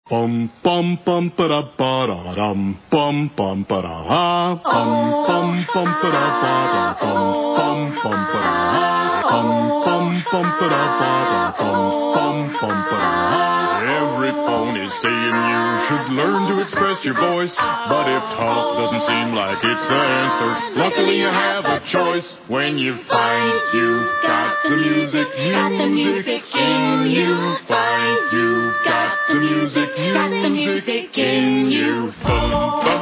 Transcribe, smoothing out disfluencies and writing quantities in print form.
Bum bum bum ba da ba da dum bum bum ba da ha bum bum bum ba da ba da bum bum ba da ha bum ba da ba da bum ba da ha. Every phone is saying you should learn to express your voice, but if talk doesn't seem like it's the answer, luckily you have a choice. When you find you've got the music in you, find you've got the music in you. Bum, bum.